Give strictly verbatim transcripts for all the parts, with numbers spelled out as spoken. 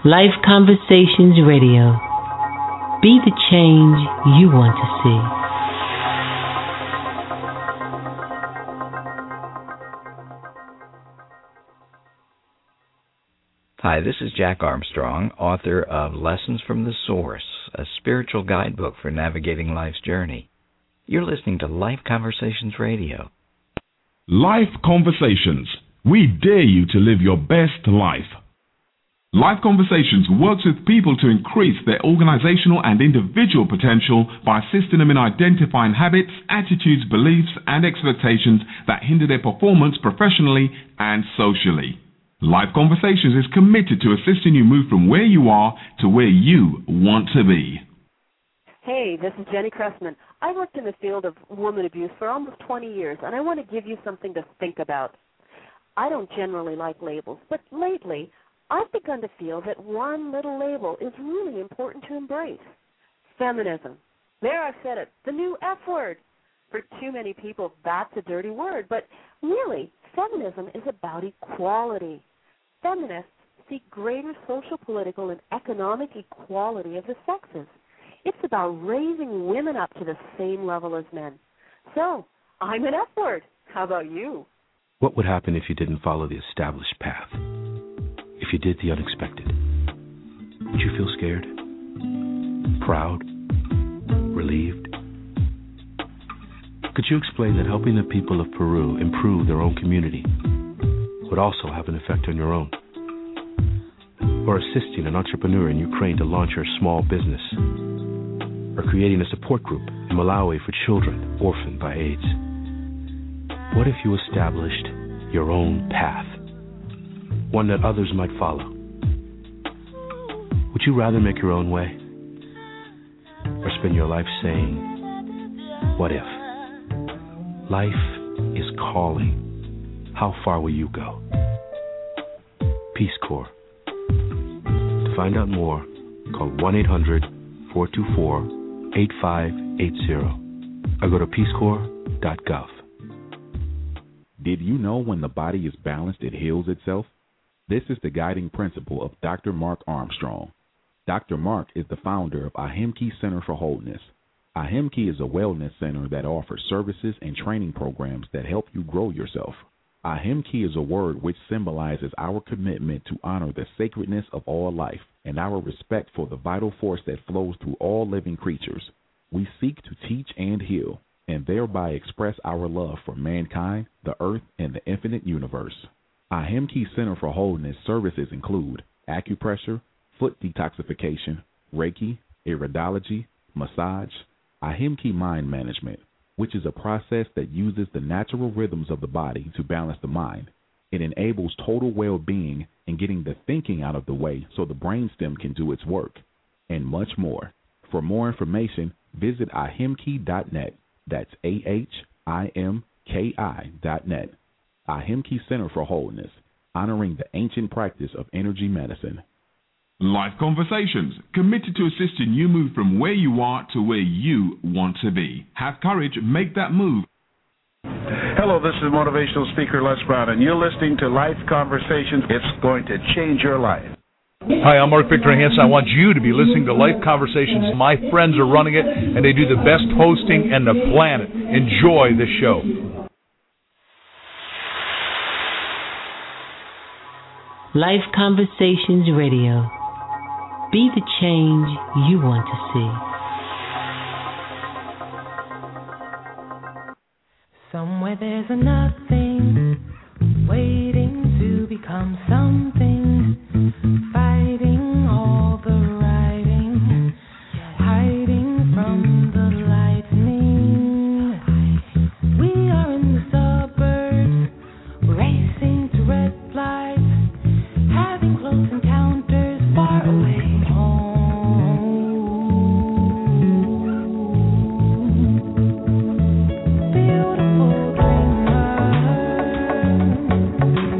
Life Conversations Radio. Be the change you want to see. Hi, this is Jack Armstrong, author of Lessons from the Source, a spiritual guidebook for navigating life's journey. You're listening to Life Conversations Radio. Life Conversations. We dare you to live your best life. Life Conversations works with people to increase their organizational and individual potential by assisting them in identifying habits, attitudes, beliefs, and expectations that hinder their performance professionally and socially. Life Conversations is committed to assisting you move from where you are to where you want to be. Hey, this is Jenny Cressman. I worked in the field of woman abuse for almost twenty years, and I want to give you something to think about. I don't generally like labels, but lately I've begun to feel that one little label is really important to embrace. Feminism. There, I've said it. The new F word. For too many people, that's a dirty word, but really, feminism is about equality. Feminists seek greater social, political, and economic equality of the sexes. It's about raising women up to the same level as men. So, I'm an F word. How about you? What would happen if you didn't follow the established path? If you did the unexpected? Would you feel scared? Proud? Relieved? Could you explain that helping the people of Peru improve their own community would also have an effect on your own? Or assisting an entrepreneur in Ukraine to launch her small business? Or creating a support group in Malawi for children orphaned by AIDS? What if you established your own path? One that others might follow? Would you rather make your own way? Or spend your life saying, what if? Life is calling. How far will you go? Peace Corps. To find out more, call one eight hundred, four two four, eight five eight zero or go to peace corps dot gov. Did you know when the body is balanced, it heals itself? This is the guiding principle of Doctor Mark Armstrong. Doctor Mark is the founder of Ahimki Center for Wholeness. Ahimki is a wellness center that offers services and training programs that help you grow yourself. Ahimki is a word which symbolizes our commitment to honor the sacredness of all life and our respect for the vital force that flows through all living creatures. We seek to teach and heal, and thereby express our love for mankind, the earth, and the infinite universe. Ahimki Center for Wholeness services include acupressure, foot detoxification, Reiki, iridology, massage, Ahimki Mind Management, which is a process that uses the natural rhythms of the body to balance the mind. It enables total well-being and getting the thinking out of the way so the brainstem can do its work, and much more. For more information, visit ahimki dot net. That's A H I M K I dot net. Ahimki Center for Wholeness, honoring the ancient practice of energy medicine. Life Conversations, committed to assisting you move from where you are to where you want to be. Have courage, make that move. Hello, this is motivational speaker Les Brown, and you're listening to Life Conversations. It's going to change your life. Hi, I'm Mark Victor Hansen. I want you to be listening to Life Conversations. My friends are running it, and they do the best hosting in the planet. Enjoy the show. Life Conversations Radio. Be the change you want to see. Somewhere there's a nothing waiting to become something, fighting all the writing, hiding from the lightning. We are in the suburbs, racing to red lights, having close encounters far away home. Beautiful dreamer.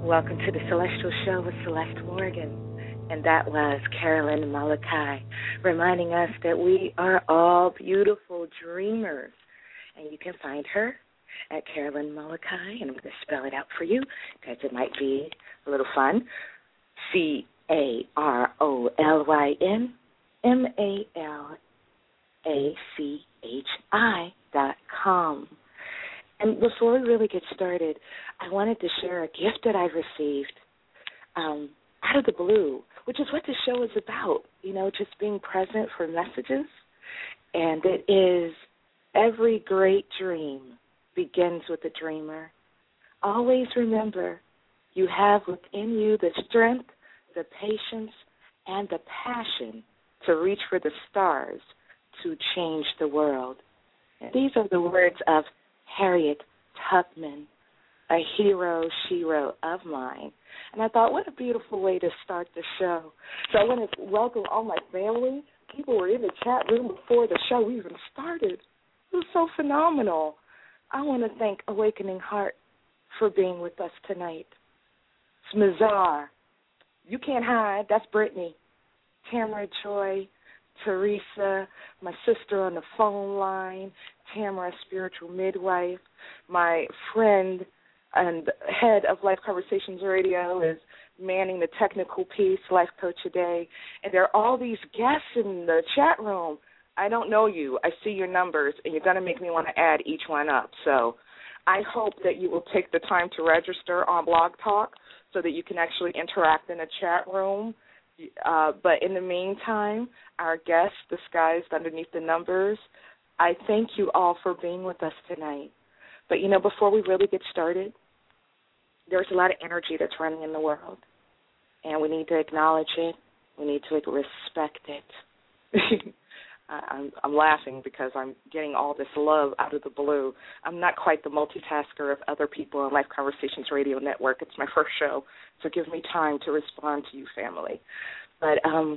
Welcome to the Celestial Show with Celeste Morgan. And that was Carolyn Malachi, reminding us that we are all beautiful dreamers. And you can find her at Carolyn Malachi, and I'm going to spell it out for you because it might be a little fun. C A R O L Y N M A L A C H I dot com. And before we really get started, I wanted to share a gift that I've received um, out of the blue, which is what this show is about, you know, just being present for messages. And it is every great dream begins with a dreamer. Always remember you have within you the strength, the patience, and the passion to reach for the stars to change the world. And these are the words of Harriet Tubman, a hero shero of mine. And I thought, what a beautiful way to start the show. So I want to welcome all my family. People were in the chat room before the show even started. It was so phenomenal. I want to thank Awakening Heart for being with us tonight. Smazar, You Can't Hide, that's Brittany. Tamara Joy, Teresa, my sister on the phone line, Tamara, spiritual midwife, my friend and head of Life Conversations Radio is manning the technical piece, Life Coach Today, and there are all these guests in the chat room. I don't know you. I see your numbers, and you're going to make me want to add each one up. So I hope that you will take the time to register on Blog Talk so that you can actually interact in the chat room. Uh, but in the meantime, our guests disguised underneath the numbers, I thank you all for being with us tonight. But, you know, before we really get started, there's a lot of energy that's running in the world, and we need to acknowledge it. We need to respect it. I'm, I'm laughing because I'm getting all this love out of the blue. I'm not quite the multitasker of other people on Life Conversations Radio Network. It's my first show, so give me time to respond to you, family. But um,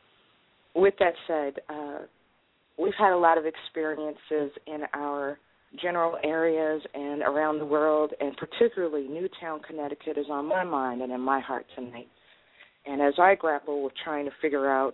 with that said, uh, we've had a lot of experiences in our general areas and around the world, and particularly Newtown, Connecticut is on my mind and in my heart tonight. And as I grapple with trying to figure out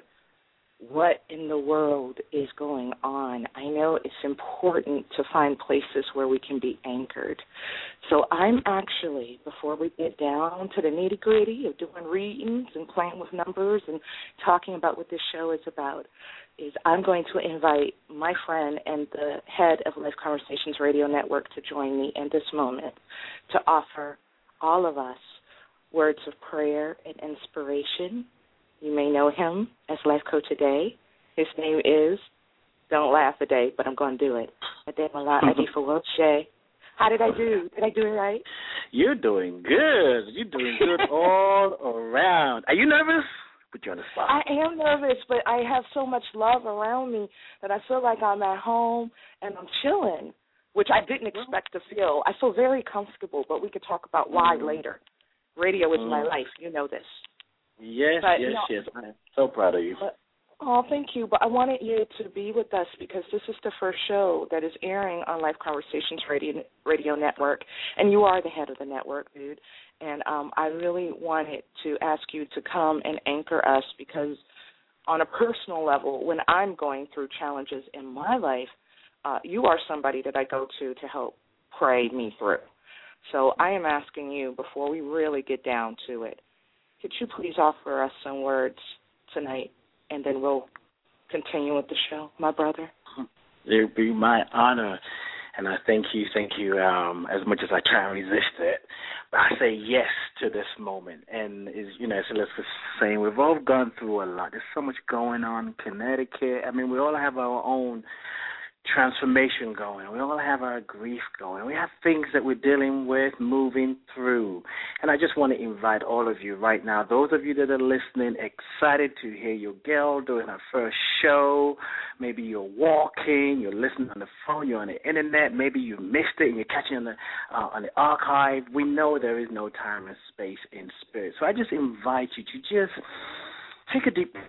what in the world is going on, I know it's important to find places where we can be anchored. So I'm actually, before we get down to the nitty-gritty of doing readings and playing with numbers and talking about what this show is about, is I'm going to invite my friend and the head of Life Conversations Radio Network to join me in this moment to offer all of us words of prayer and inspiration. You may know him as Life Coach Today. His name is, don't laugh a day, but I'm going to do it. Ademola Adefowoche. How did I do? Did I do it right? You're doing good. You're doing good all around. Are you nervous? Put you on the spot. I am nervous, but I have so much love around me that I feel like I'm at home and I'm chilling, which I didn't expect to feel. I feel very comfortable, but we could talk about why mm. later. Radio is mm. my life. You know this. Yes, but, yes, you know, yes. I'm so proud of you. But, oh, thank you. But I wanted you to be with us because this is the first show that is airing on Life Conversations Radio, Radio Network, and you are the head of the network, dude. And um, I really wanted to ask you to come and anchor us because on a personal level, when I'm going through challenges in my life, uh, you are somebody that I go to to help pray me through. So I am asking you, before we really get down to it, could you please offer us some words tonight, and then we'll continue with the show, my brother? It would be my honor, and I thank you, thank you, um, as much as I try and resist it. But I say yes to this moment, and, is you know, so let's just say we've all gone through a lot. There's so much going on in Connecticut. I mean, we all have our own transformation going. We all have our grief going. We have things that we're dealing with, moving through. And I just want to invite all of you right now, those of you that are listening, excited to hear your girl doing her first show. Maybe you're walking, you're listening on the phone, you're on the internet, maybe you missed it and you're catching on the, uh, on the archive. We know there is no time and space in spirit. So I just invite you to just take a deep breath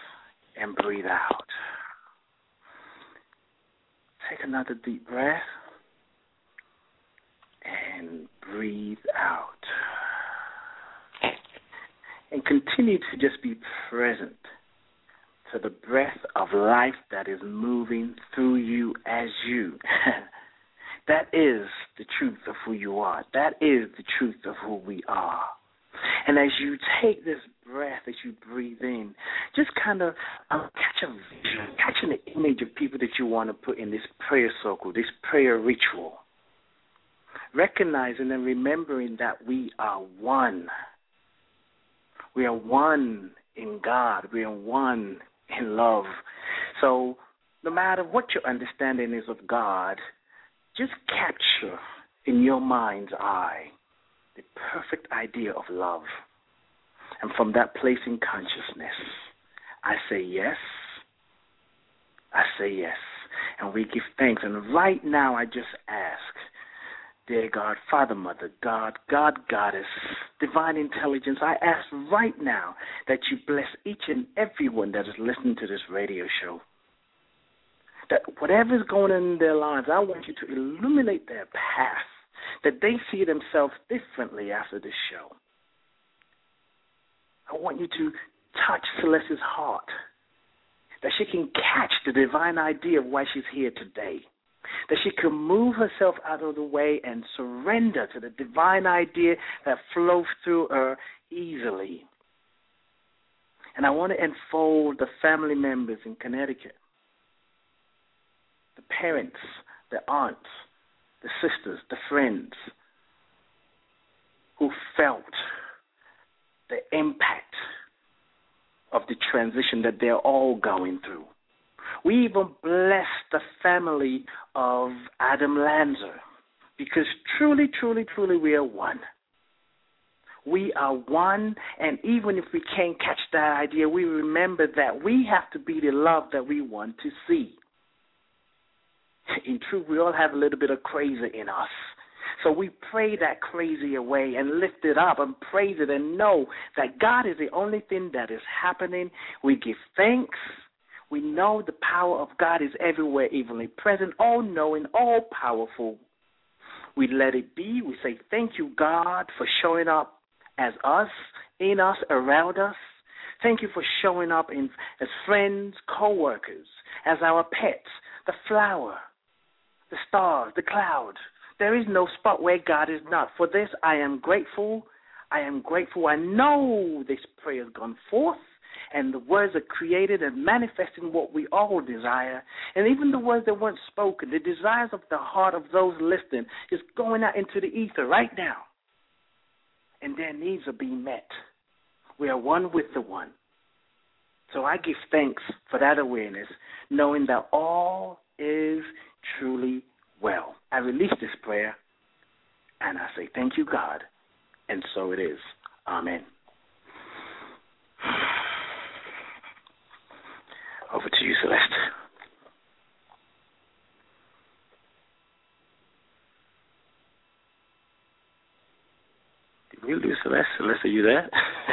and breathe out. Take another deep breath and breathe out. continue to just be present to the breath of life that is moving through you as you. That is the truth of who you are. That is the truth of who we are. And as you take this breath, as you breathe in, just kind of um, catch a vision, catch an image of people that you want to put in this prayer circle, this prayer ritual. Recognizing and remembering that we are one. We are one in God. We are one in love. So no matter what your understanding is of God, just capture in your mind's eye the perfect idea of love. And from that place in consciousness, I say yes. I say yes. And we give thanks. And right now I just ask, dear God, Father, Mother, God, God, Goddess, Divine Intelligence, I ask right now that you bless each and everyone that is listening to this radio show. That whatever is going on in their lives, I want you to illuminate their path, that they see themselves differently after this show. I want you to touch Celeste's heart, that she can catch the divine idea of why she's here today, that she can move herself out of the way and surrender to the divine idea that flows through her easily. And I want to enfold the family members in Connecticut, the parents, the aunts, the sisters, the friends who felt the impact of the transition that they're all going through. We even bless the family of Adam Lanza, because truly, truly, truly we are one. We are one, and even if we can't catch that idea, we remember that we have to be the love that we want to see. In truth, we all have a little bit of crazy in us. So we pray that crazy away and lift it up and praise it and know that God is the only thing that is happening. We give thanks. We know the power of God is everywhere, evenly present, all-knowing, all-powerful. We let it be. We say thank you, God, for showing up as us, in us, around us. Thank you for showing up in, as friends, co-workers, as our pets, the flower, the stars, the cloud. There is no spot where God is not. For this, I am grateful. I am grateful. I know this prayer has gone forth, and the words are created and manifesting what we all desire. And even the words that weren't spoken, the desires of the heart of those listening, is going out into the ether right now. And their needs are being met. We are one with the one. So I give thanks for that awareness, knowing that all is truly well. I release this prayer, and I say thank you, God, and so it is. Amen. Over to you, Celeste. Did we lose Celeste? Celeste, are you there?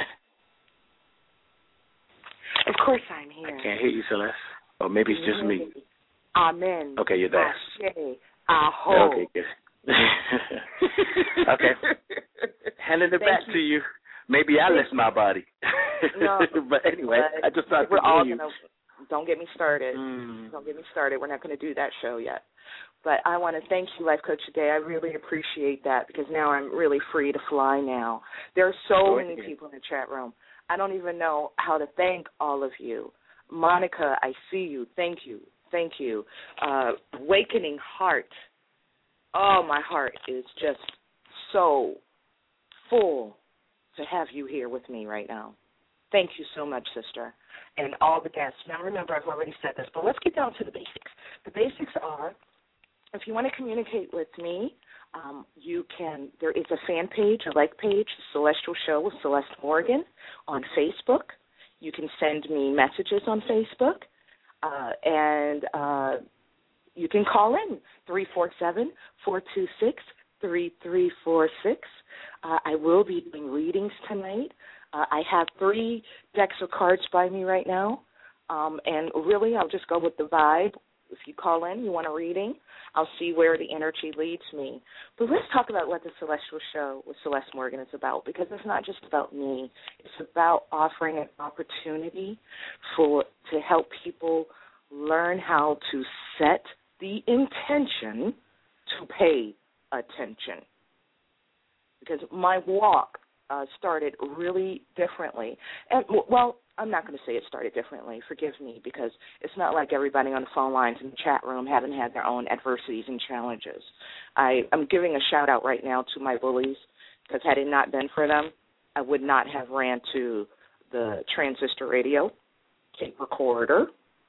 Of course I'm here. I can't hear you, Celeste. Or maybe it's just me. Amen. Okay, you're there. Ashe. Aho. Okay, good. Okay. Handing it Thank back you. to you. Maybe I left my body. No, but anyway, but I just thought we're to all you. gonna. Don't get me started. Mm. Don't get me started. We're not going to do that show yet. But I want to thank you, Life Coach, today. I really appreciate that, because now I'm really free to fly now. There are so Go many ahead. people in the chat room. I don't even know how to thank all of you. Monica, I see you. Thank you. Thank you. Uh, Awakening Heart. Oh, my heart is just so full to have you here with me right now. Thank you so much, sister, and all the guests. Now, remember, I've already said this, but let's get down to the basics. The basics are, if you want to communicate with me, um, you can, there is a fan page, a like page, Celestial Show with Celeste Morgan on Facebook. You can send me messages on Facebook, uh, and uh, you can call in, three four seven, four two six, three three four six. Uh, I will be doing readings tonight. Uh, I have three decks of cards by me right now, um, and really I'll just go with the vibe If you call in, you want a reading, I'll see where the energy leads me. But let's talk about what the Celestial Show with Celeste Morgan is about, because it's not just about me. It's about offering an opportunity for to help people learn how to set the intention to pay attention. Because my walk uh, started really differently. And, well, I'm not going to say it started differently. Forgive me, because it's not like everybody on the phone lines in the chat room haven't had their own adversities and challenges. I, I'm giving a shout-out right now to my bullies, because had it not been for them, I would not have ran to the transistor radio, tape recorder,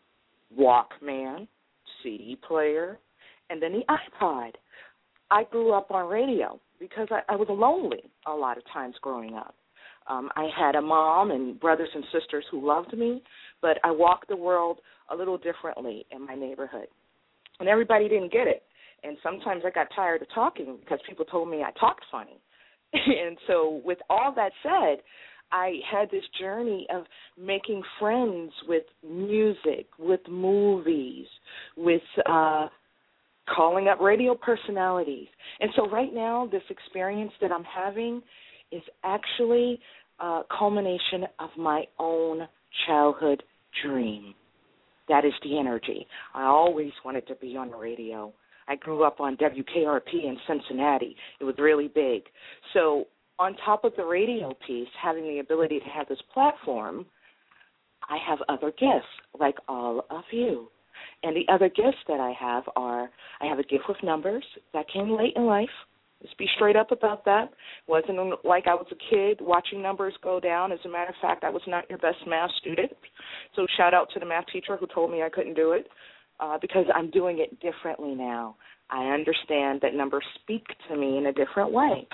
Walkman, C D player, and then the iPod. I grew up on radio because I, I was lonely a lot of times growing up. Um, I had a mom and brothers and sisters who loved me, but I walked the world a little differently in my neighborhood. And everybody didn't get it. And sometimes I got tired of talking because people told me I talked funny. And so with all that said, I had this journey of making friends with music, with movies, with uh, calling up radio personalities. And so right now, this experience that I'm having is actually a culmination of my own childhood dream. That is the energy. I always wanted to be on the radio. I grew up on W K R P in Cincinnati. It was really big. So on top of the radio piece, having the ability to have this platform, I have other gifts, like all of you. And the other gifts that I have are, I have a gift with numbers that came late in life. Let's be straight up about that. It wasn't like I was a kid watching numbers go down. As a matter of fact, I was not your best math student. So shout out to the math teacher who told me I couldn't do it, uh, because I'm doing it differently now. I understand that numbers speak to me in a different way.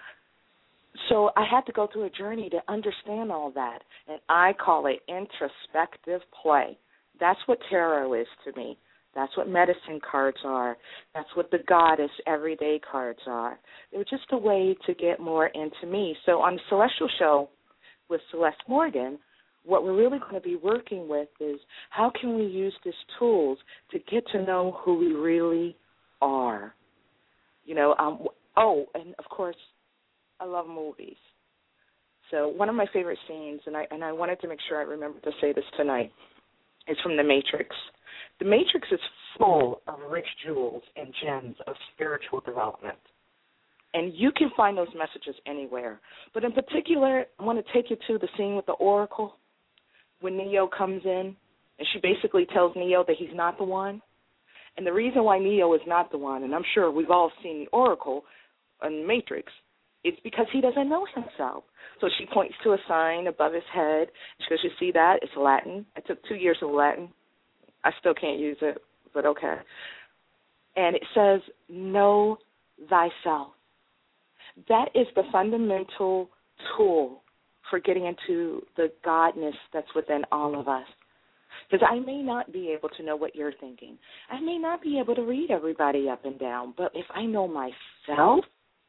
So I had to go through a journey to understand all that, and I call it introspective play. That's what tarot is to me. That's what medicine cards are. That's what the goddess everyday cards are. They were just a way to get more into me. So on the Celestial Show with Celeste Morgan, what we're really going to be working with is how can we use these tools to get to know who we really are. You know, um, oh, and of course, I love movies. So one of my favorite scenes, and I and I wanted to make sure I remember to say this tonight, is from The Matrix. The Matrix is full of rich jewels and gems of spiritual development. And you can find those messages anywhere. But in particular, I want to take you to the scene with the Oracle when Neo comes in, and she basically tells Neo that he's not the one. And the reason why Neo is not the one, and I'm sure we've all seen the Oracle in The Matrix, it's because he doesn't know himself. So she points to a sign above his head. She goes, you see that? It's Latin. I took two years of Latin. I still can't use it, but okay. And it says, know thyself. That is the fundamental tool for getting into the godness that's within all of us. Because I may not be able to know what you're thinking. I may not be able to read everybody up and down, but if I know myself,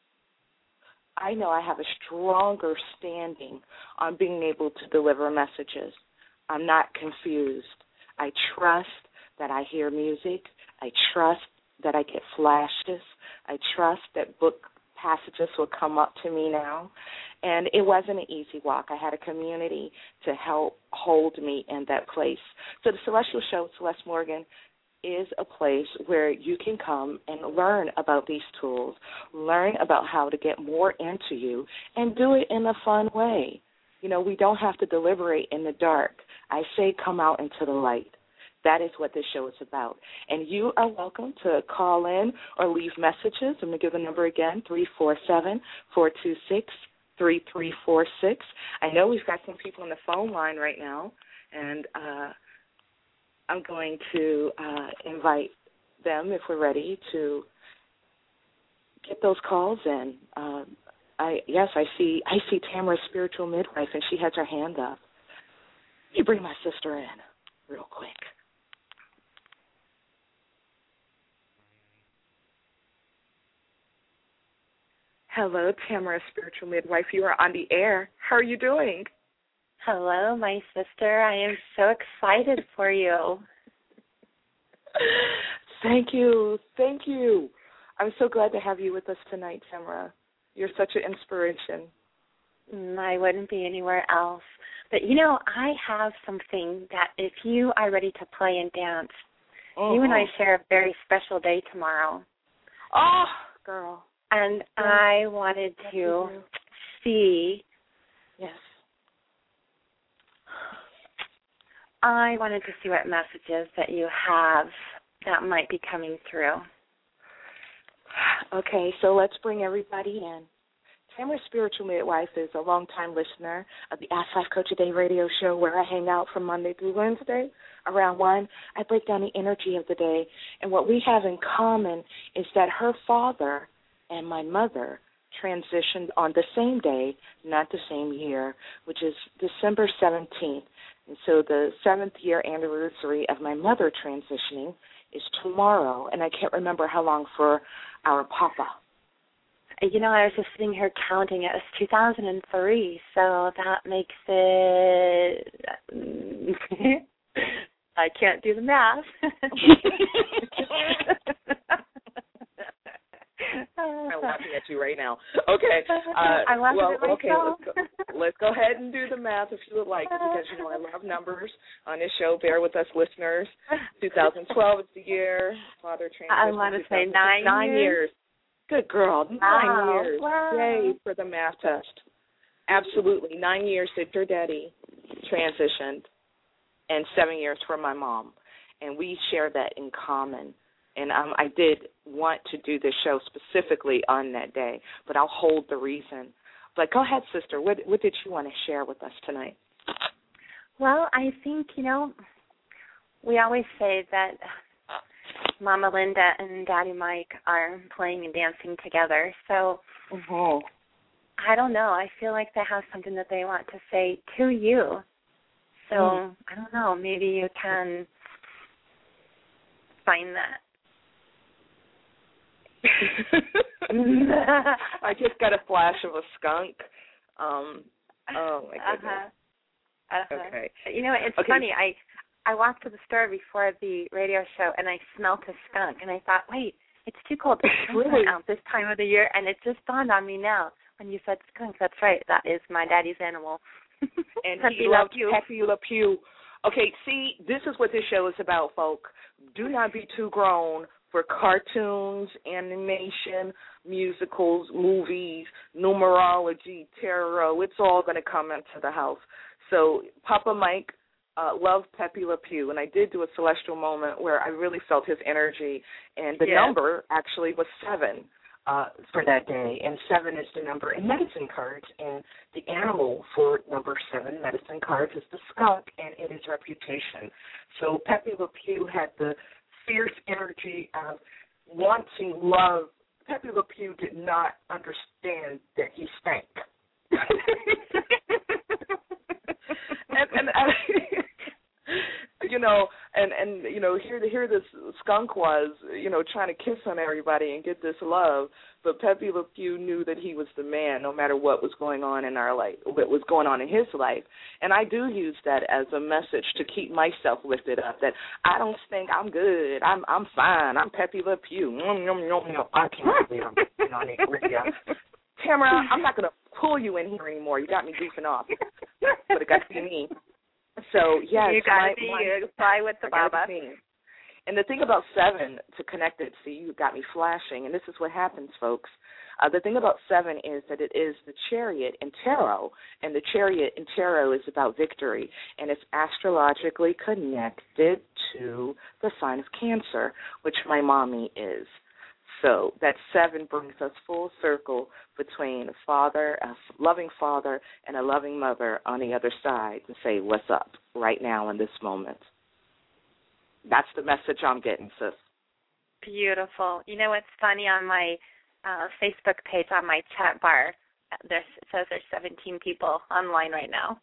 I know I have a stronger standing on being able to deliver messages. I'm not confused. I trust that I hear music. I trust that I get flashes. I trust that book passages will come up to me now. And it wasn't an easy walk. I had a community to help hold me in that place. So the Celestial Show, Celeste Morgan, is a place where you can come and learn about these tools, learn about how to get more into you, and do it in a fun way. You know, we don't have to deliberate in the dark. I say come out into the light. That is what this show is about. And you are welcome to call in or leave messages. I'm going to give the number again, three four seven, four two six, three three four six. I know we've got some people on the phone line right now, and uh, I'm going to uh, invite them, if we're ready, to get those calls in. Uh, I yes, I see. I see Tamara's spiritual midwife, and she has her hand up. Let me bring my sister in real quick. Hello, Tamara, spiritual midwife. You are on the air. How are you doing? Hello, my sister. I am so excited for you. Thank you. Thank you. I'm so glad to have you with us tonight, Tamara. You're such an inspiration. Mm, I wouldn't be anywhere else. But, you know, I have something that if you are ready to play and dance, uh-huh. you and I share a very special day tomorrow. Oh, girl. And yeah. I wanted yes, to see. Yes. I wanted to see what messages that you have that might be coming through. Okay, so let's bring everybody in. Tamara Spiritual Midwife is a longtime listener of the Ask Life Coach a Day radio show where I hang out from Monday through Wednesday around one. I break down the energy of the day, and what we have in common is that her father and my mother transitioned on the same day, not the same year, which is December seventeenth. And so the seventh year anniversary of my mother transitioning is tomorrow, and I can't remember how long for our papa. You know, I was just sitting here counting. It was two thousand three, so that makes it... I can't do the math. I'm laughing at you right now. Okay. Uh, I'm laughing well, at myself. Okay, let's go, let's go ahead and do the math if you would like, because, you know, I love numbers on this show. Bear with us, listeners. two thousand twelve is the year. Father transitioned. I want to say nine, nine years. years. Good girl. Nine wow. years. Wow. Yay for the math test. Absolutely. Nine years that your daddy transitioned, and seven years for my mom. And we share that in common. And um, I did want to do this show specifically on that day, but I'll hold the reason. But go ahead, sister. What, what did you want to share with us tonight? Well, I think, you know, we always say that Mama Linda and Daddy Mike are playing and dancing together. So mm-hmm. I don't know. I feel like they have something that they want to say to you. So mm. I don't know. Maybe you can find that. I just got a flash of a skunk. Um, oh, my goodness. Uh-huh. Uh-huh. Okay. You know, it's okay. funny. I I walked to the store before the radio show, and I smelled a skunk, and I thought, wait, it's too cold to really out this time of the year, and it just dawned on me now when you said skunk. That's right. That is my daddy's animal. And he loved Pepe Le Pew. Okay, see, this is what this show is about, folk. Do not be too grown for cartoons, animation, musicals, movies, numerology, tarot. It's all going to come into the house. So Papa Mike uh, loved Pepe Le Pew, and I did do a celestial moment where I really felt his energy, and the yes. number actually was seven uh, for that day, and seven is the number in medicine cards, and the animal for number seven medicine cards is the skunk, and it is reputation. So Pepe Le Pew had the fierce energy of wanting love. Pepe Le Pew did not understand that he stank. and, and I, you know, and, and you know, here here this skunk was, you know, trying to kiss on everybody and get this love, but Pepe Le Pew knew that he was the man, no matter what was going on in our life, what was going on in his life. And I do use that as a message to keep myself lifted up. That I don't stink. I'm good. I'm I'm fine. I'm Pepe Le Pew. I can't believe I'm on it with you. Tamara, I'm not going to pull you in here anymore. You got me goofing off. But it got to be me. So, yes. You got to be you. Fly with the Baba. And the thing about seven, to connect it, see, you got me flashing, and this is what happens, folks. Uh, the thing about seven is that it is the chariot in tarot, and the chariot in tarot is about victory, and it's astrologically connected to the sign of Cancer, which my mommy is. So that seven brings us full circle between a father, a loving father, and a loving mother on the other side to say, what's up right now in this moment. That's the message I'm getting, sis. Beautiful. You know what's funny, on my uh, Facebook page, on my chat bar, there's, it says there's seventeen people online right now.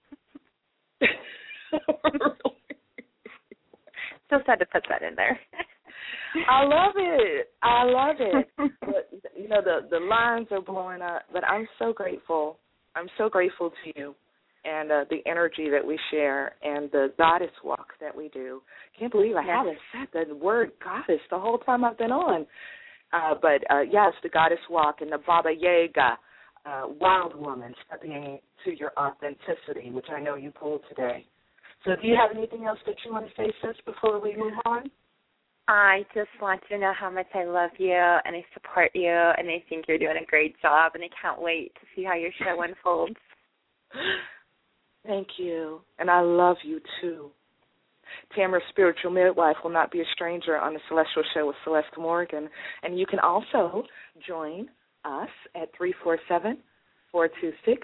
So sad to put that in there. I love it. I love it. But, you know, the, the lines are blowing up, but I'm so grateful. I'm so grateful to you. and uh, the energy that we share and the goddess walk that we do. Can't believe I yes. haven't said the word goddess the whole time I've been on. Uh, but, uh, yes, the goddess walk and the Baba Yaga, uh, wild woman, stepping into your authenticity, which I know you pulled today. So do you have anything else that you want to say, sis, before we move on? I just want you to know how much I love you and I support you and I think you're doing a great job and I can't wait to see how your show unfolds. Thank you. And I love you, too. Tamara's Spiritual Midwife will not be a stranger on the Celestial Show with Celeste Morgan. And you can also join us at three four seven, four two six,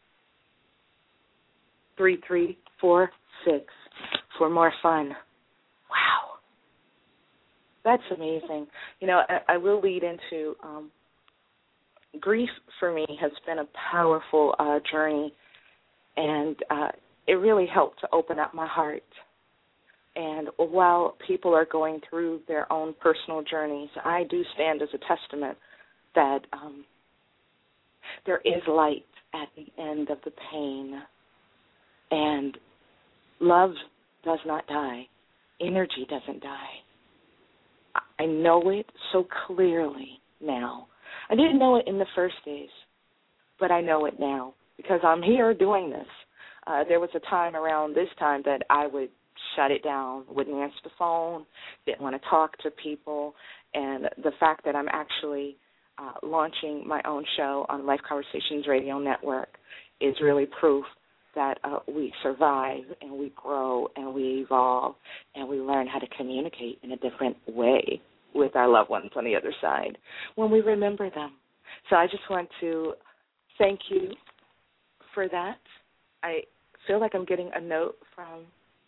three three four six for more fun. Wow. That's amazing. You know, I, I will lead into um, grief for me has been a powerful uh, journey, and uh, it really helped to open up my heart. And while people are going through their own personal journeys, I do stand as a testament that um, there is light at the end of the pain. And love does not die. Energy doesn't die. I know it so clearly now. I didn't know it in the first days, but I know it now because I'm here doing this. Uh, there was a time around this time that I would shut it down, wouldn't answer the phone, didn't want to talk to people, and the fact that I'm actually uh, launching my own show on Life Conversations Radio Network is really proof that uh, we survive and we grow and we evolve and we learn how to communicate in a different way with our loved ones on the other side when we remember them. So I just want to thank you for that. I feel like I'm getting a note from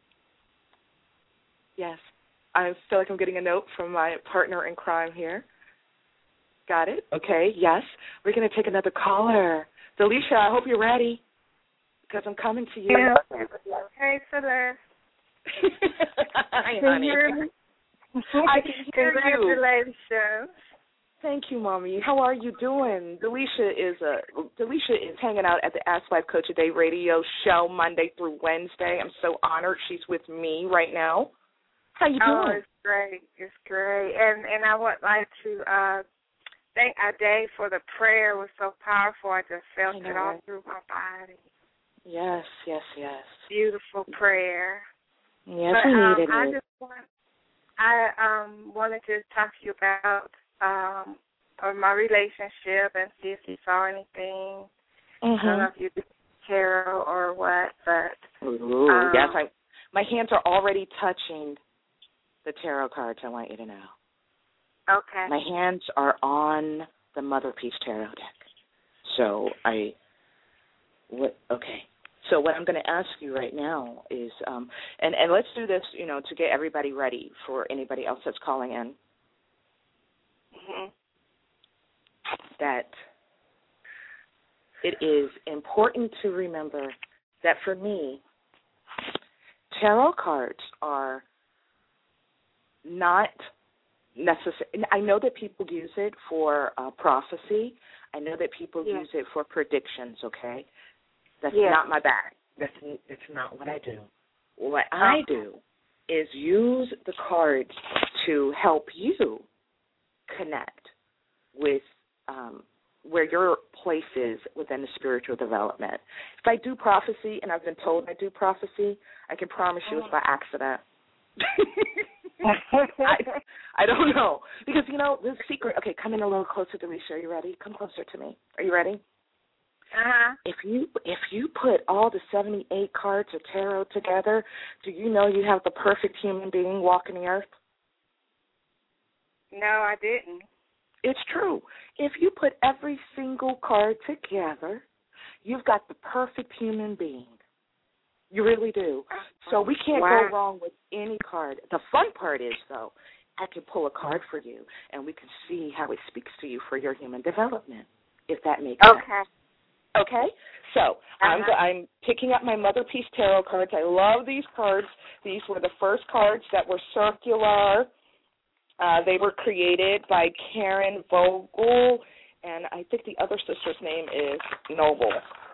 Yes, I feel like I'm getting a note from my partner in crime here. Got it? Okay, yes. We're going to take another caller. Delisha, I hope you're ready because I'm coming to you. Yeah. Hey, Celeste. Hi, can honey. You hear me? I can hear you. Congratulations. Thank you, Mommy. How are you doing? Delisha is a Delisha is hanging out at the Ask Life Coach a Day radio show Monday through Wednesday. I'm so honored she's with me right now. How you doing? Oh, it's great. It's great. And and I would like to uh, thank Ade for the prayer. It was so powerful. I just felt I it all through my body. Yes, yes, yes. Beautiful prayer. Yes, but, we um, needed I it. just want, I um wanted to talk to you about um my relationship and see if you saw anything. Mm-hmm. I don't know if you did tarot or what, but Ooh, um, yes, I, my hands are already touching the tarot cards, I want you to know. Okay. My hands are on the Mother Peace Tarot deck. So I, what? Okay. So what I'm going to ask you right now is, um, and, and let's do this, you know, to get everybody ready for anybody else that's calling in, mm-hmm. that it is important to remember that for me, tarot cards are not necessary. I know that people use it for uh, prophecy. I know that people yeah. use it for predictions, okay? That's yeah. not my bag. That's, that's not what I do. What I do is use the cards to help you connect with um, where your place is within the spiritual development. If I do prophecy, and I've been told I do prophecy, I can promise you it's by accident. I, I don't know. Because, you know, the secret, okay, come in a little closer to me. Are you ready? Come closer to me. Are you ready? Uh-huh. If you if you put all the seventy-eight cards of tarot together, do you know you have the perfect human being walking the earth? No, I didn't. It's true. If you put every single card together, you've got the perfect human being. You really do. So we can't wow. go wrong with any card. The fun part is, though, I can pull a card for you, and we can see how it speaks to you for your human development, if that makes okay. sense. Okay? So uh-huh. I'm, I'm picking up my Mother Peace Tarot cards. I love these cards. These were the first cards that were circular. Uh, they were created by Karen Vogel, and I think the other sister's name is Noble.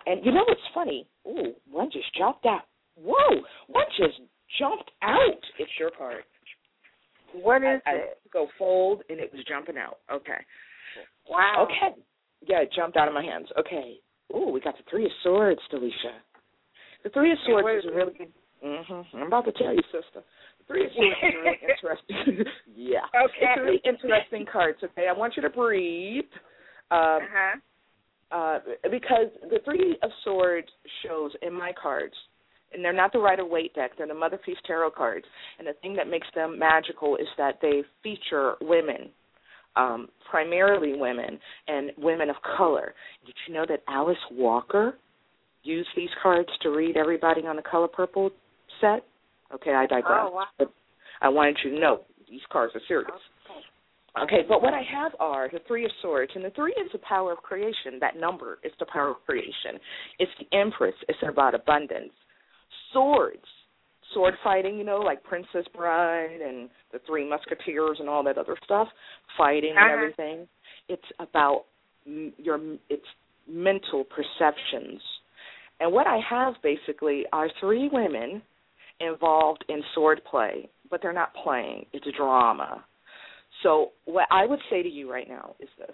And you know what's funny? Ooh, one just jumped out. Whoa, one just jumped out. It's your card. What is I, it? I go fold, and it was jumping out. Okay. Wow. Okay. Yeah, it jumped out of my hands. Okay. Ooh, we got the Three of Swords, Delisha. The Three of Swords is a really good. Mm-hmm. I'm about to tell you, sister. The Three of Swords is a really interesting. Yeah. Okay. It's a really interesting card. Okay, I want you to breathe. Um, uh-huh. Uh, because the Three of Swords shows in my cards, and they're not the Rider-Waite deck, they're the Mother Peace Tarot cards, and the thing that makes them magical is that they feature women, um, primarily women, and women of color. Did you know that Alice Walker used these cards to read everybody on the Color Purple set? Okay, I digress. Oh, wow. But I wanted you to know these cards are serious. Okay, but what I have are the Three of Swords, and the three is the power of creation. That number is the power of creation. It's the Empress. It's about abundance. Swords, sword fighting, you know, like Princess Bride and the Three Musketeers and all that other stuff, fighting uh-huh. and everything. It's about your it's mental perceptions. And what I have basically are three women involved in sword play, but they're not playing. It's a drama. So what I would say to you right now is this.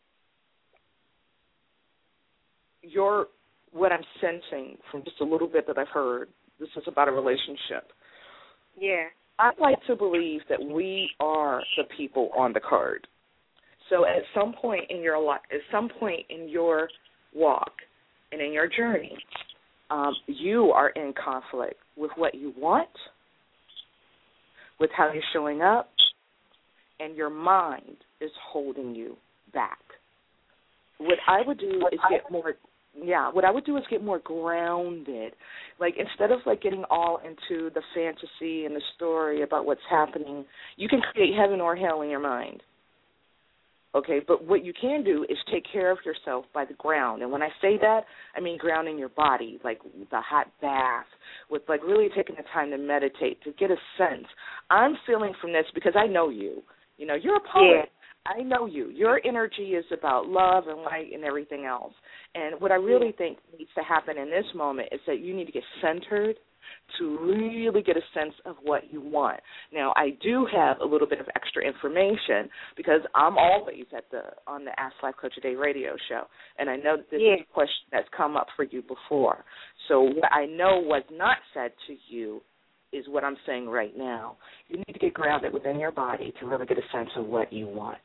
You're, what I'm sensing from just a little bit that I've heard, this is about a relationship. Yeah. I'd like to believe that we are the people on the card. So at some point in your life, at some point in your walk and in your journey, um, you are in conflict with what you want, with how you're showing up, and your mind is holding you back. What I would do is get more, yeah, what I would do is get more grounded. Like, instead of, like, getting all into the fantasy and the story about what's happening, you can create heaven or hell in your mind. Okay, but what you can do is take care of yourself by the ground. And when I say that, I mean grounding your body, like the hot bath, with, like, really taking the time to meditate, to get a sense. I'm feeling from this because I know you. You know, you're a poet. Yeah. I know you. Your energy is about love and light and everything else. And what I really think needs to happen in this moment is that you need to get centered to really get a sense of what you want. Now, I do have a little bit of extra information because I'm always at the on the Ask Life Coach a Day radio show, and I know that this yeah. is a question that's come up for you before. So what I know was not said to you is what I'm saying right now. You need to get grounded within your body to really get a sense of what you want.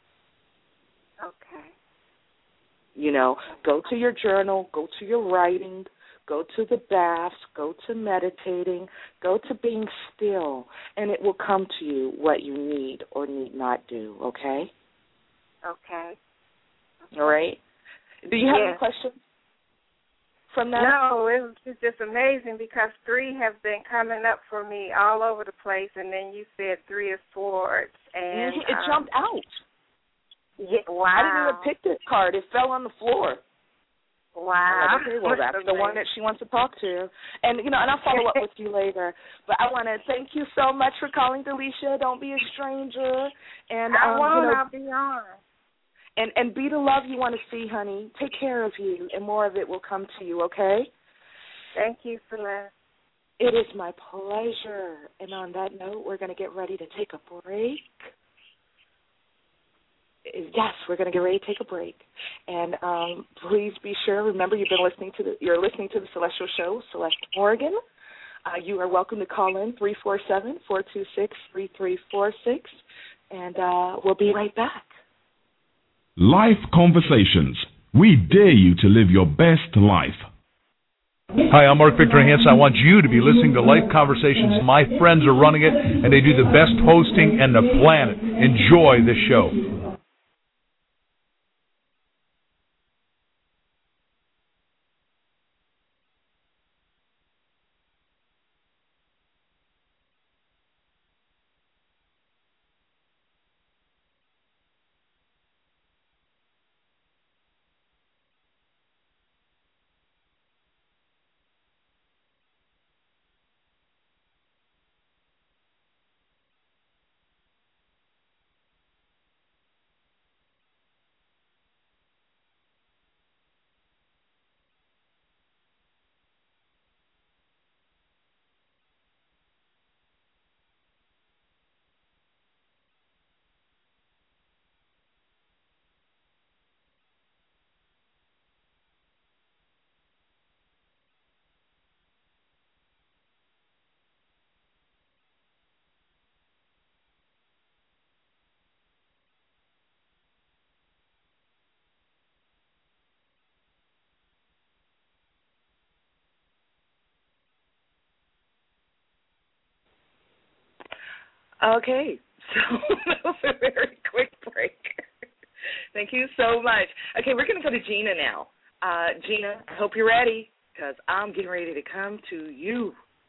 Okay. You know, go to your journal, go to your writing, go to the baths, go to meditating, go to being still, and it will come to you what you need or need not do, okay? Okay. All right. Do you have yeah. any questions from that? No, it was it's just amazing because three have been coming up for me all over the place, and then you said Three of Swords. And it um, jumped out. Yeah, wow. I didn't even pick this card. It fell on the floor. Wow. Okay, well, that's the one that she wants to talk to. And, you know, and I'll follow up with you later. But I want to thank you so much for calling, Delisha. Don't be a stranger. And I um, won't. you know, I'll be on. And, and be the love you want to see, honey. Take care of you, and more of it will come to you, okay? Thank you, Celeste. It is my pleasure. And on that note, we're going to get ready to take a break. Yes, we're going to get ready to take a break. And um, please be sure, remember you've been listening to the, you're listening to the Celestial Show, Celeste Morgan. Uh, you are welcome to call in three four seven, four two six, three three four six, and uh, we'll be right back. Life Conversations. We dare you to live your best life. Hi, I'm Mark Victor Hansen. I want you to be listening to Life Conversations. My friends are running it, and they do the best hosting on the planet. Enjoy the show. Okay, so that was a very quick break. Thank you so much. Okay, we're going to go to Gina now. Uh, Gina, I hope you're ready because I'm getting ready to come to you.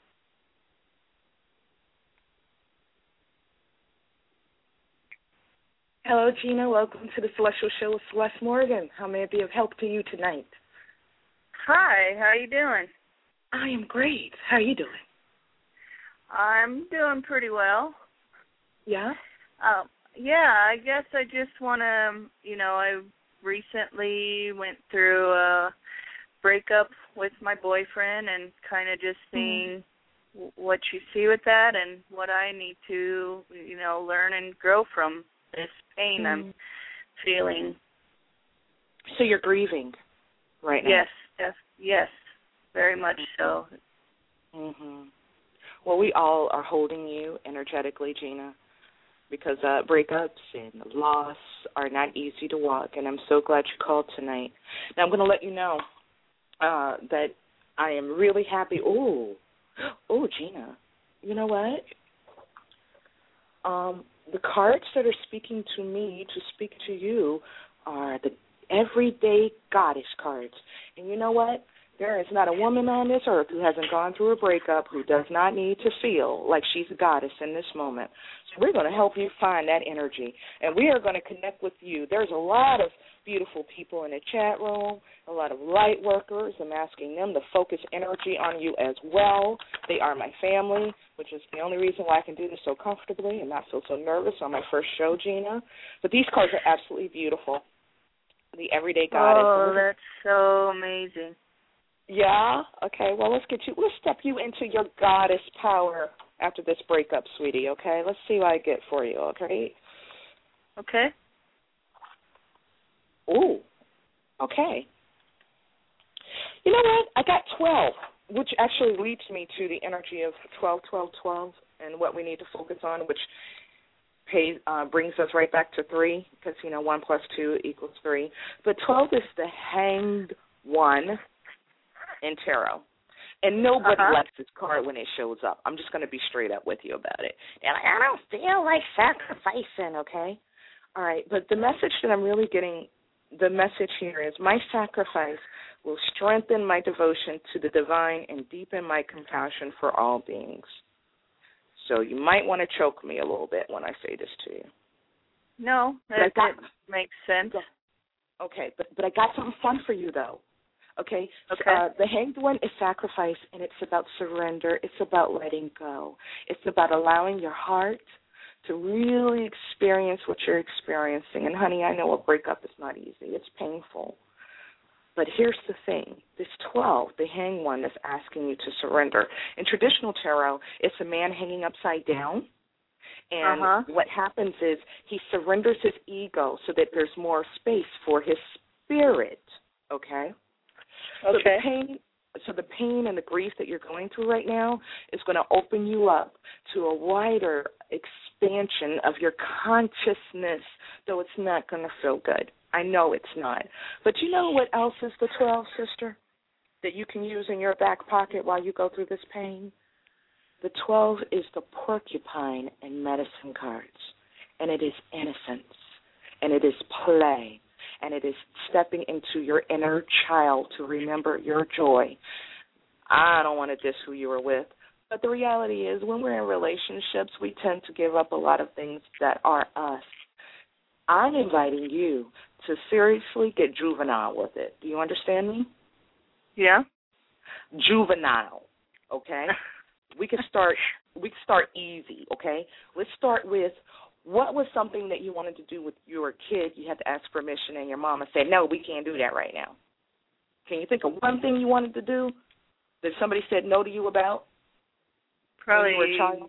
Hello, Gina. Welcome to the Celestial Show with Celeste Morgan. How may I be of help to you tonight? Hi, how you doing? I am great. How are you doing? I'm doing pretty well. Yeah? Um, yeah, I guess I just want to, you know, I recently went through a breakup with my boyfriend and kind of just seeing mm. what you see with that and what I need to, you know, learn and grow from this pain mm. I'm feeling. So you're grieving right now? Yes, yes, yes, very much so. Mm-hmm. Well, we all are holding you energetically, Gina, because uh, breakups and loss are not easy to walk, and I'm so glad you called tonight. Now, I'm going to let you know uh, that I am really happy. Oh, oh, Gina, you know what? Um, the cards that are speaking to me to speak to you are the everyday goddess cards. And you know what? There is not a woman on this earth who hasn't gone through a breakup who does not need to feel like she's a goddess in this moment. So we're going to help you find that energy, and we are going to connect with you. There's a lot of beautiful people in the chat room, a lot of light workers. I'm asking them to focus energy on you as well. They are my family, which is the only reason why I can do this so comfortably and not feel so nervous on my first show, Gina. But these cards are absolutely beautiful. The everyday goddess. Oh, that's so amazing. Yeah? Okay, well, let's get you, let's step you into your goddess power after this breakup, sweetie, okay? Let's see what I get for you, okay? Okay. Ooh, okay. You know what? I got twelve, which actually leads me to the energy of twelve, twelve, twelve, and what we need to focus on, which pays, uh, brings us right back to three, because, you know, one plus two equals three. But twelve is the hanged one in tarot. And nobody uh-huh. likes this card when it shows up. I'm just going to be straight up with you about it. And I don't feel like sacrificing, okay? All right, but the message that I'm really getting, the message here is my sacrifice will strengthen my devotion to the divine and deepen my compassion for all beings. So you might want to choke me a little bit when I say this to you. No, that, got, that makes sense. Okay, but, but I got something fun for you, though. Okay, okay. Uh, the hanged one is sacrifice, and it's about surrender. It's about letting go. It's about allowing your heart to really experience what you're experiencing. And, honey, I know a breakup is not easy. It's painful. But here's the thing. This twelve, the hanged one, is asking you to surrender. In traditional tarot, it's a man hanging upside down. And uh-huh. what happens is he surrenders his ego so that there's more space for his spirit, okay? So okay. the pain, so the pain and the grief that you're going through right now is going to open you up to a wider expansion of your consciousness, though it's not going to feel good. I know it's not. But you know what else is the twelve, sister, that you can use in your back pocket while you go through this pain? The twelve is the porcupine and medicine cards, and it is innocence, and it is play, and it is stepping into your inner child to remember your joy. I don't want to diss who you were with, but the reality is when we're in relationships, we tend to give up a lot of things that are us. I'm inviting you to seriously get juvenile with it. Do you understand me? Yeah. Juvenile, okay? We can start we can start easy, okay? Let's start with what was something that you wanted to do with your kid. You had to ask permission, and your mama said, no, we can't do that right now. Can you think of one thing you wanted to do that somebody said no to you about? Probably when you were a child?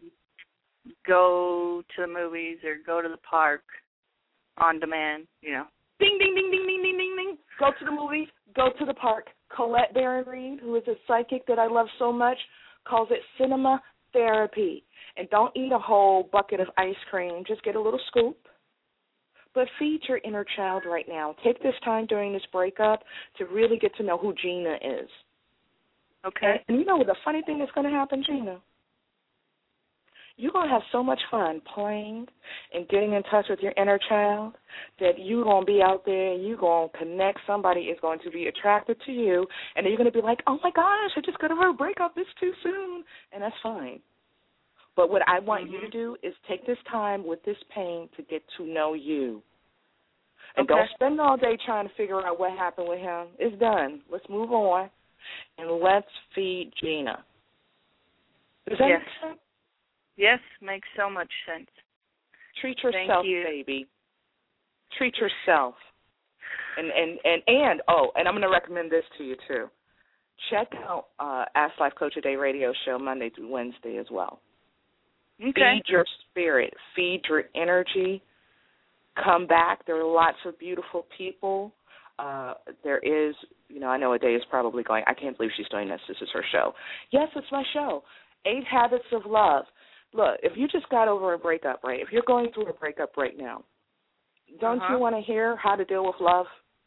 Go to the movies or go to the park on demand, you know. Ding, ding, ding, ding, ding, ding, ding, ding. Go to the movies, go to the park. Colette Baron Reed, who is a psychic that I love so much, calls it cinema therapy. And don't eat a whole bucket of ice cream. Just get a little scoop. But feed your inner child right now. Take this time during this breakup to really get to know who Gina is. Okay. And you know what the funny thing that's going to happen, Gina? you're going to have so much fun playing and getting in touch with your inner child that you're going to be out there and you're going to connect. Somebody is going to be attracted to you, and then you're going to be like, oh, my gosh, I just got over a breakup. It's too soon, and that's fine. But what I want mm-hmm. you to do is take this time with this pain to get to know you. And okay. don't spend all day trying to figure out what happened with him. It's done. Let's move on, and let's feed Gina. Does that yes. make sense? Yes, makes so much sense. Treat yourself, baby. Treat yourself. And, and, and, and, oh, and I'm going to recommend this to you, too. Check out uh, Ask Life Coach a Day radio show Monday through Wednesday as well. Okay. Feed your spirit. Feed your energy. Come back. There are lots of beautiful people. Uh, there is, you know, I know Ade is probably going, I can't believe she's doing this. This is her show. Yes, it's my show. Eight Habits of Love. Look, if you just got over a breakup, right, if you're going through a breakup right now, don't uh-huh. you want to hear how to deal with love?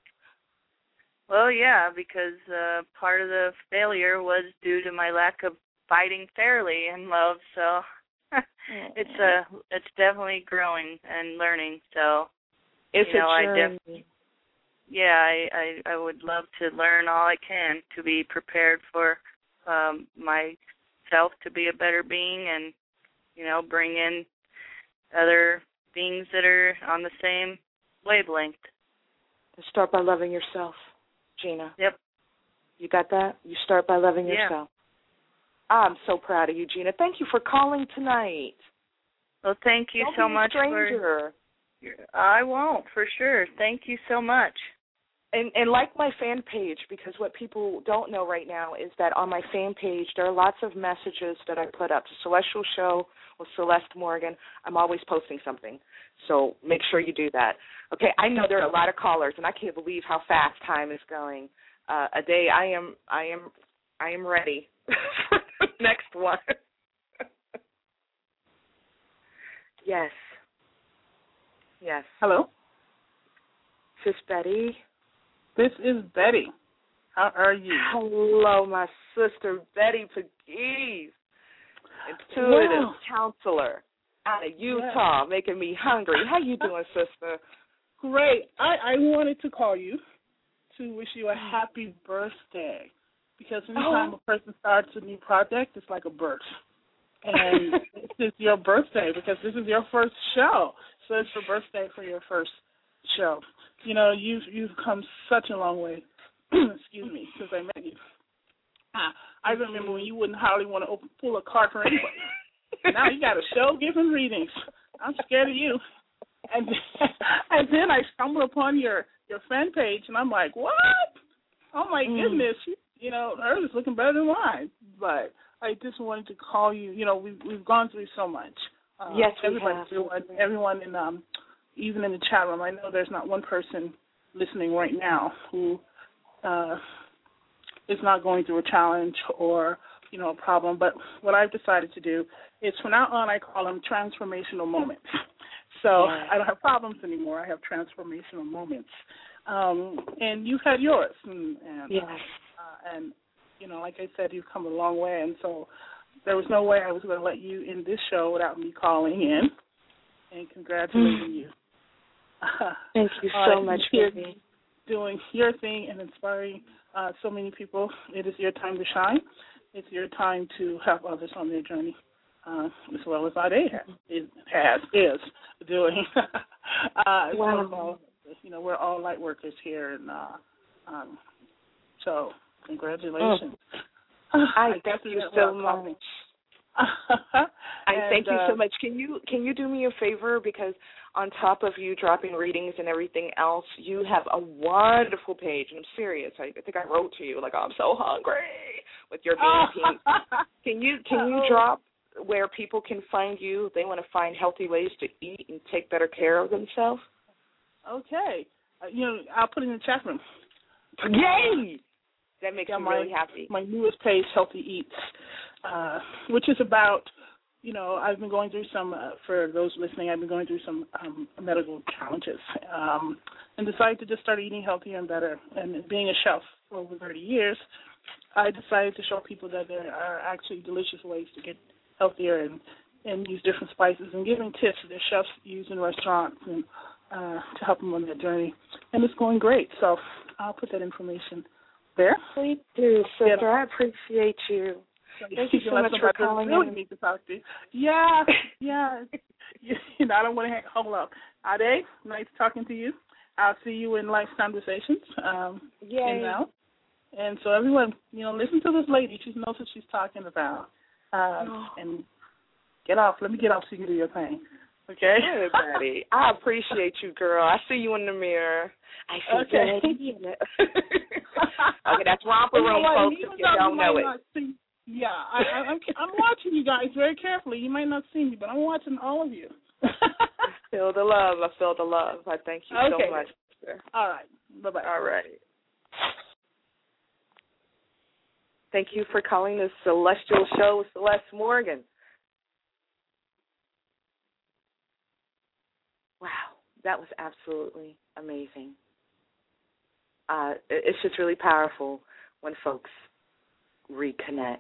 Well, yeah, because uh, part of the failure was due to my lack of fighting fairly in love, so it's uh, it's definitely growing and learning, so, it's you know, a I definitely, yeah, I, I, I would love to learn all I can to be prepared for um, myself to be a better being and, you know, bring in other beings that are on the same wavelength. Start by loving yourself, Gina. Yep. You got that? You start by loving yeah. yourself. I'm so proud of you, Gina. Thank you for calling tonight. Well, thank you Don't so be a much stranger. for. I won't, for sure. Thank you so much. And, and like my fan page, because what people don't know right now is that on my fan page there are lots of messages that I put up. The Celestial Show with Celeste Morgan, I'm always posting something. So make sure you do that. Okay, I know there are a lot of callers, and I can't believe how fast time is going. Uh, Ade, I am, I am, I am ready for the next one. Yes. Yes. Hello? Sis Betty. This is Betty. How are you? Hello, my sister, Betty Pegues, intuitive wow. counselor out of Utah, yeah. making me hungry. How you doing, sister? Great. I, I wanted to call you to wish you a happy birthday, because anytime oh. a person starts a new project, it's like a birth. And this is your birthday because this is your first show. So it's your birthday for your first show. You know, you've, you've come such a long way, excuse me, since I met you. I remember when you wouldn't hardly want to open, pull a card for anybody. Now you got a show giving readings. I'm scared of you. And then, and then I stumbled upon your, your fan page, and I'm like, what? Oh, my mm. goodness. You know, hers is looking better than mine. But I just wanted to call you. You know, we've, we've gone through so much. Uh, yes, we everybody, have. Everyone, everyone in, um, even in the chat room, I know there's not one person listening right now who uh, is not going through a challenge or, you know, a problem. But what I've decided to do is from now on I call them transformational moments. So yeah. I don't have problems anymore. I have transformational moments. Um, and you've had yours. And, and, yes. uh, and, you know, like I said, you've come a long way. And so there was no way I was going to let you in this show without me calling in and congratulating you. Thank you so uh, much, baby. Doing your thing and inspiring uh, so many people. It is your time to shine. It's your time to help others on their journey, uh, as well as Ade has, has is doing. uh, wow. So, you know, we're all light workers here, and uh, um, so congratulations. Oh. I thank you so much. I and, thank you uh, so much. Can you can you do me a favor, because on top of you dropping readings and everything else, you have a wonderful page, and I'm serious. I, I think I wrote to you like, oh, I'm so hungry with your bean team. Can you can you drop where people can find you if they want to find healthy ways to eat and take better care of themselves? Okay. Uh, you know, I'll put it in the chat room. Yay! That makes yeah, me my, really happy. My newest page, Healthy Eats, uh, which is about, you know, I've been going through some, uh, for those listening, I've been going through some um, medical challenges um, and decided to just start eating healthier and better. And being a chef for over thirty years, I decided to show people that there are actually delicious ways to get healthier and and use different spices and giving tips that their chefs use in restaurants and uh, to help them on their journey. And it's going great. So I'll put that information there. Please do, sister. I appreciate you. Thank you so much for calling really in. Need to talk to you. Yeah, yeah. You know, I don't want to hang, hold up. Ade, nice talking to you. I'll see you in Life Conversations. Um, Yay. Now. And so everyone, you know, listen to this lady. She knows what she's talking about. Um, oh. And get off. Let me get off so you can do your thing. Okay? Hey, buddy. I appreciate you, girl. I see you in the mirror. I see okay. you. Okay, that's romper room, you know, folks, if you don't know it. See, yeah, I, I, I'm, I'm watching you guys very carefully. You might not see me, but I'm watching all of you. I feel the love. I feel the love. I thank you okay. so much, sister. All right. Bye-bye. All right. Thank you for calling the Celestial Show with Celeste Morgan. Wow, that was absolutely amazing. Uh, it's just really powerful when folks reconnect.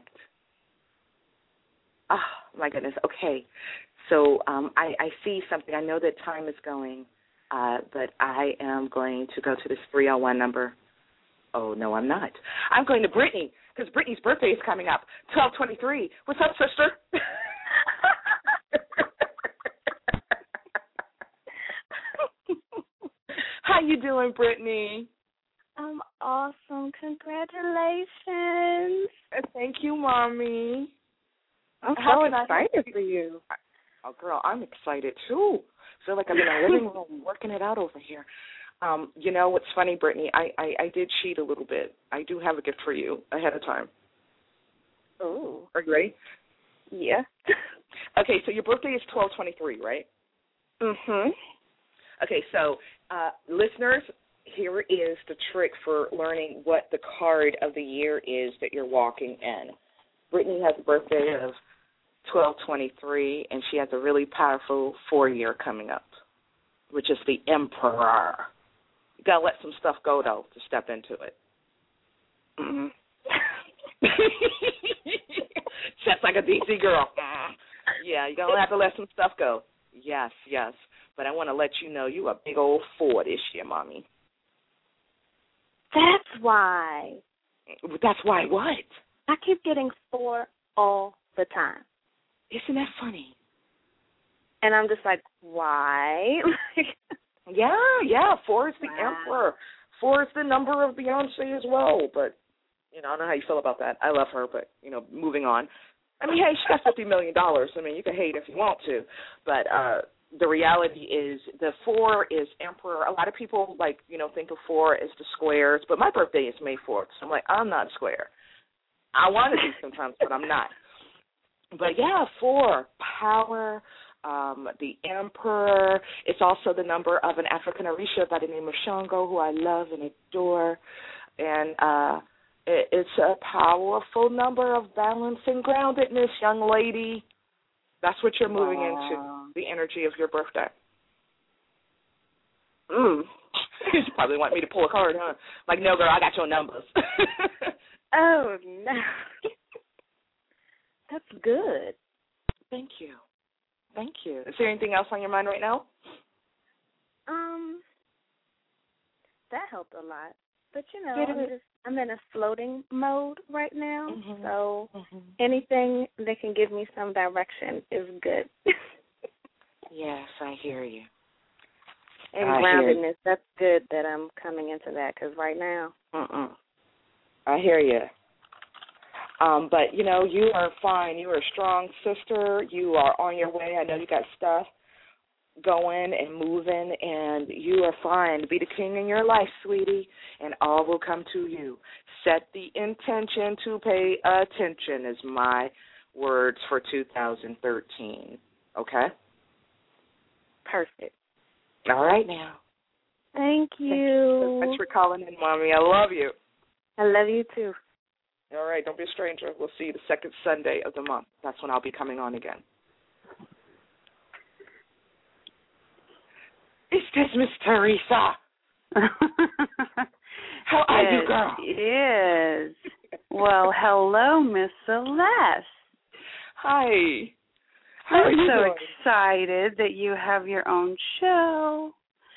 Oh, my goodness. Okay, so um, I, I see something. I know that time is going, uh, but I am going to go to this three oh one number. Oh, no, I'm not. I'm going to Brittany, because Brittany's birthday is coming up, twelve twenty-three. What's up, sister? How you doing, Brittany? I'm awesome. Congratulations. Thank you, Mommy. I'm How so excited for you. Oh, girl, I'm excited, too. I feel like I'm in a living room working it out over here. Um, you know what's funny, Brittany? I, I, I did cheat a little bit. I do have a gift for you ahead of time. Oh. Are you ready? Yeah. Okay, so your birthday is twelve twenty-three, right? Mm-hmm. Okay, so uh, listeners, here is the trick for learning what the card of the year is that you're walking in. Brittany has a birthday of twelve twenty-three, and she has a really powerful four-year coming up, which is the Emperor. You got to let some stuff go, though, to step into it. Mm-hmm. Just like a D C girl. Yeah, you're going to have to let some stuff go. Yes, yes. But I want to let you know you a big old four this year, Mommy. That's why. That's why what? I keep getting four all the time. Isn't that funny? And I'm just like, why? yeah, yeah, four is the wow. Emperor. Four is the number of Beyonce as well. But, you know, I don't know how you feel about that. I love her, but, you know, moving on. I mean, hey, she got fifty million dollars. I mean, you can hate if you want to. But uh, the reality is the four is Emperor. A lot of people, like, you know, think of four as the squares. But my birthday is May fourth. So I'm like, I'm not a square. I want to be sometimes, but I'm not. But, yeah, four, power, um, the Emperor. It's also the number of an African Orisha by the name of Shango, who I love and adore. And uh, it, it's a powerful number of balance and groundedness, young lady. That's what you're moving wow. into, the energy of your birthday. Mm. You probably want me to pull a card, huh? Like, no, girl, I got your numbers. Oh, no. That's good. Thank you. Thank you. Is there anything else on your mind right now? Um, that helped a lot. But, you know, Did I'm, it? just, I'm in a floating mode right now, mm-hmm. so mm-hmm. anything that can give me some direction is good. Yes, I hear you. And I groundedness, that's good that I'm coming into that, because right now, uh-uh. I hear you. Um, but, you know, you are fine. You are a strong sister. You are on your way. I know you got stuff going and moving, and you are fine. Be the king in your life, sweetie, and all will come to you. Set the intention to pay attention is my words for two thousand thirteen. Okay? Perfect. All right now. Thank you. Thank you so much for calling in, Mommy. I love you. I love you, too. All right, don't be a stranger. We'll see you the second Sunday of the month. That's when I'll be coming on again. Is this Miss Teresa? How are yes, you, girl? It is. Well, hello, Miss Celeste. Hi. How are I'm you so doing? excited that you have your own show.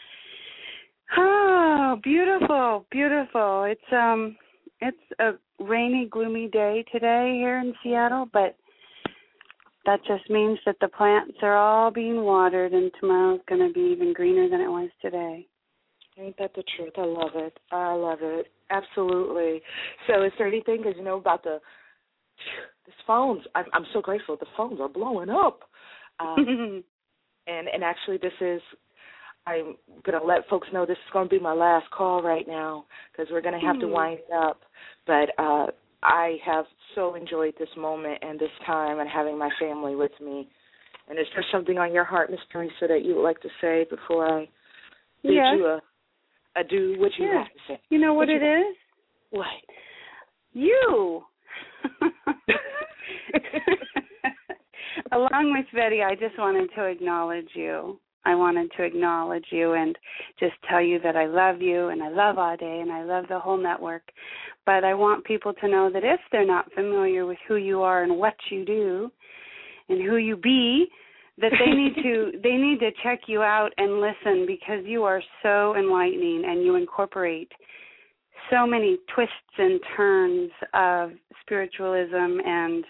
Oh, beautiful, beautiful. It's um it's a rainy, gloomy day today here in Seattle, but that just means that the plants are all being watered and tomorrow's going to be even greener than it was today. Ain't that the truth? I love it. I love it. Absolutely. So is there anything, because you know about the, this phones, I'm, I'm so grateful. The phones are blowing up. Um, and, and actually this is, I'm going to let folks know this is going to be my last call right now because we're going to have to wind up. But uh, I have so enjoyed this moment and this time and having my family with me. And is there something on your heart, Miss Teresa, that you would like to say before I bid Yes. you a adieu? What you Yeah. have to say? You know what, What it you- is? What? You. Along with Betty, I just wanted to acknowledge you. I wanted to acknowledge you and just tell you that I love you and I love Ade and I love the whole network. But I want people to know that if they're not familiar with who you are and what you do and who you be, that they need to they need to check you out and listen because you are so enlightening and you incorporate so many twists and turns of spiritualism and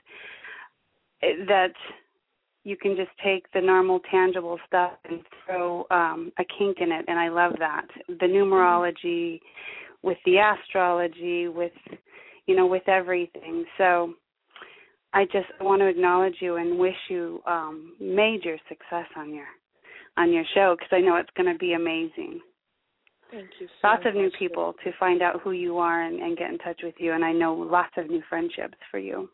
that you can just take the normal tangible stuff and throw um, a kink in it, and I love that. The numerology with the astrology, with, you know, with everything. So I just want to acknowledge you and wish you um, major success on your on your show because I know it's going to be amazing. Thank you so Lots of much. new people to find out who you are and, and get in touch with you, and I know lots of new friendships for you.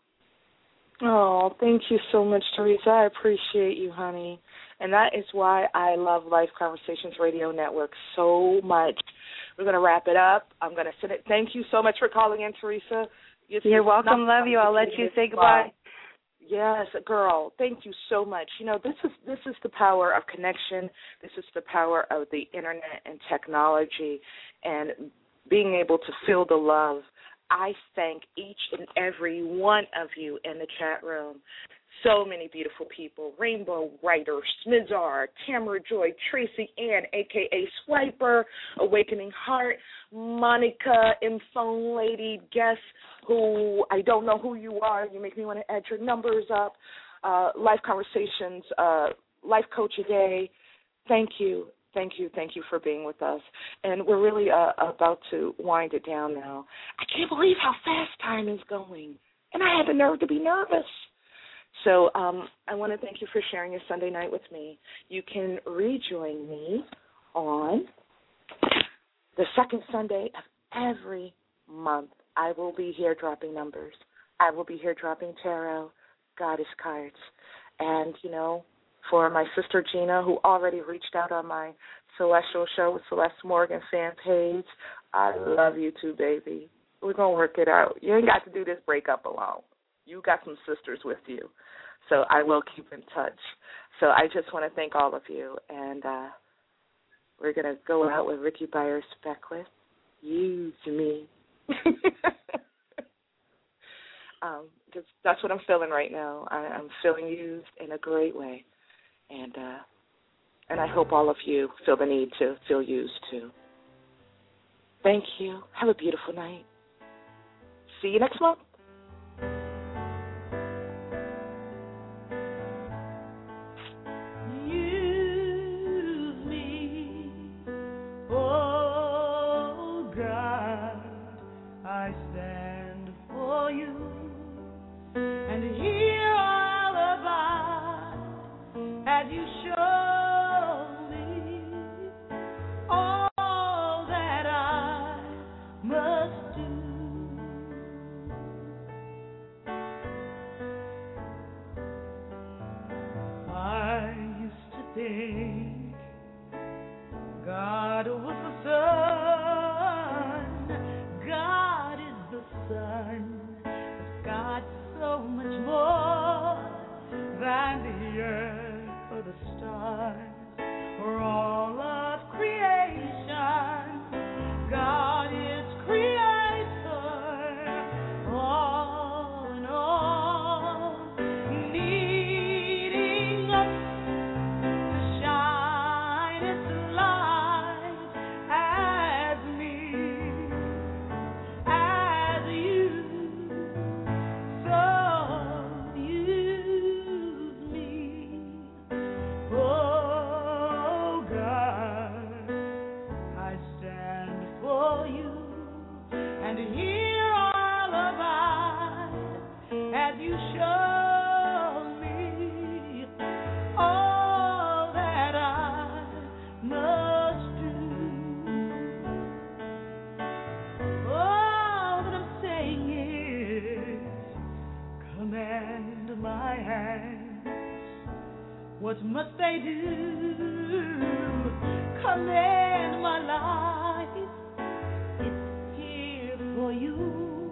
Oh, thank you so much, Teresa. I appreciate you, honey. And that is why I love Life Conversations Radio Network so much. We're going to wrap it up. I'm going to send it. Thank you so much for calling in, Teresa. It's You're just welcome. not- Love you. I'll let you say goodbye. Yes, girl. Thank you so much. You know, this is this is the power of connection. This is the power of the internet and technology and being able to feel the love. I thank each and every one of you in the chat room. So many beautiful people. Rainbow Writer, Smizar, Tamara Joy, Tracy Ann, a k a. Swiper, Awakening Heart, Monica, Phone Lady, Guess who, I don't know who you are. You make me want to add your numbers up. Uh, Life Conversations, uh, Life Coach a Day. Thank you. Thank you, thank you for being with us. And we're really uh, about to wind it down now. I can't believe how fast time is going. And I had the nerve to be nervous. So um, I want to thank you for sharing your Sunday night with me. You can rejoin me on the second Sunday of every month. I will be here dropping numbers. I will be here dropping tarot, goddess cards. And, you know, for my sister Gina, who already reached out on my Celestial Show with Celeste Morgan fan page, I love you too, baby. We're going to work it out. You ain't got to do this breakup alone. You got some sisters with you. So I will keep in touch. So I just want to thank all of you. And uh, we're going to go out with Ricky Byers Beckwith. Use me. um, cause that's what I'm feeling right now. I, I'm feeling used in a great way. And uh, and I hope all of you feel the need to feel used too. Thank you. Have a beautiful night. See you next month. Use me, oh God, I stand for you and hear all about as you show me all that I must do. What must they do? Command my life. It's here for you.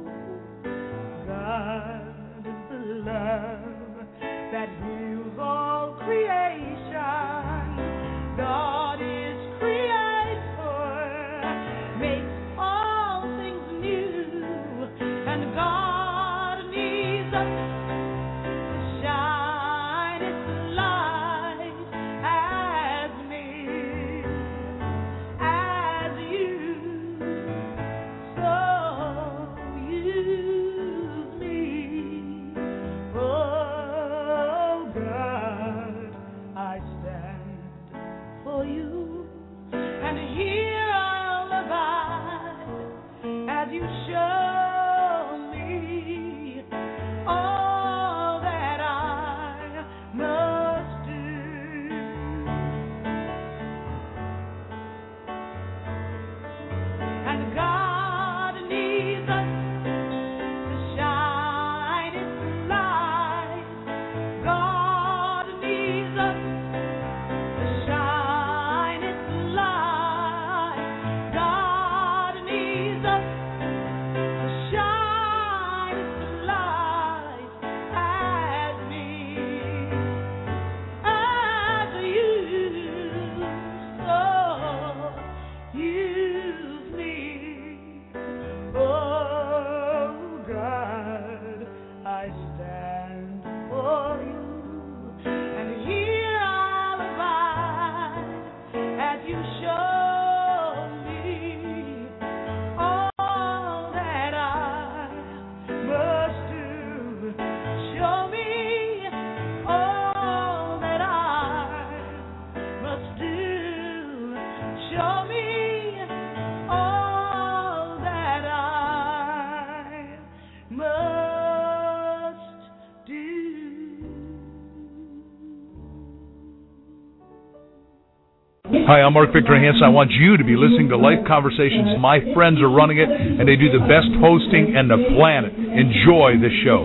God is the love that heals all creation. God is creator, makes all things new, and God needs us to shine His light as me, as you. So use me, oh God, I stand for you, and here I'll abide as you show me all that I must do. And God needs us to shine His light. God needs us to shine His light. God needs us to shine His light as me, as you. So use me, oh God, I stand for you, and here I'll abide as you show me all that I must do. Show me all that I must do. Show me all that I must do. Hi, I'm Mark Victor Hansen. I want you to be listening to Life Conversations. My friends are running it, and they do the best hosting in the planet. Enjoy the show.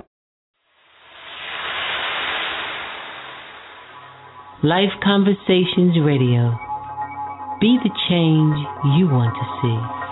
Life Conversations Radio. Be the change you want to see.